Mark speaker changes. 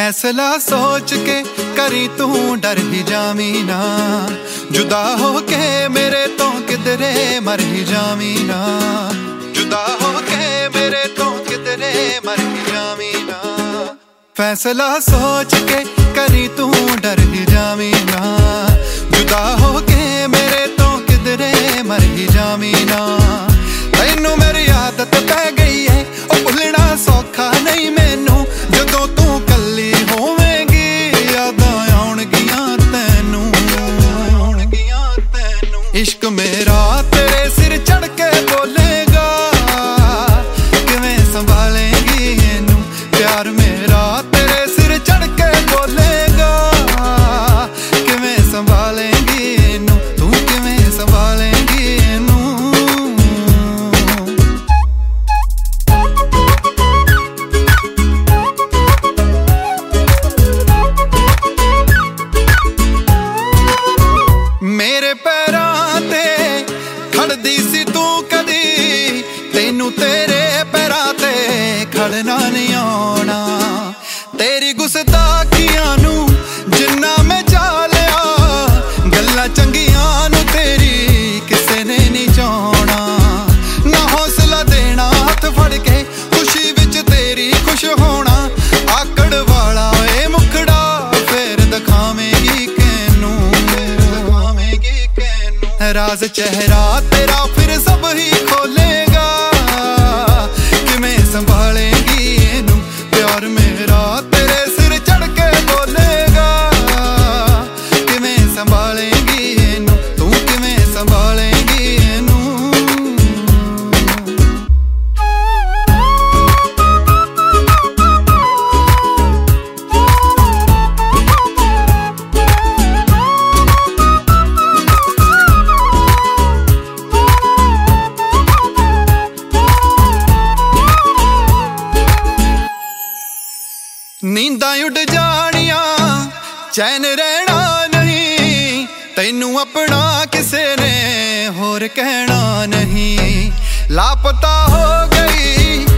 Speaker 1: फैसला सोच के करी तू डर ही जावी ना, जुदा हो के मेरे तो किधरे मर ही जावी ना, जुदा हो के मेरे तो किधरे मर ही जावी ना। फैसला सोच के करी तू डर ही जावी ना, जुदा हो के मेरे तो किधरे मर ही जावी ना। तैनू मेरी आदत पै गई है ओ भुलना सौखा नहीं मैनू, जदों तू कल्ली होवेंगी यादां आउणगियां तैनू। इश्क मेरा तेरे सिर चढ़ के बोलेगा, किवें संभालेंगी इनू। प्यार मेरा तेरे सिर चढ़ के बोलेगा, किवें संभालेंगी इनू, तू किवें संभालेंगी इनू। मेरे पैरां ते खड़दी सी तू कदी, तैनू तेरे पैरां ते खड़ना नहीं आना। तेरी गुस्ताखियां नू जिन्ना मैं चालिया, गल्लां चंगियां नू तेरी किसे ने नहीं चाहना। ना हौसला देना हथ फड़ के खुशी विच तेरी खुश होना, आकड़ वाला ए मुखड़ा फिर दिखावेंगी कैनू। राज चेहरा तेरा फिर सब ही खोलेगा, किवें संभालेंगी इनू। प्यार मेरा तेरे सिर चढ़ के बोलेगा, किवें संभालेंगी इनू, तू किवें संभालेंगी इनू। नींदां उड़ जानियां चैन रहना नहीं, तैनू अपना किसे ने होर कहना नहीं। लापता हो गई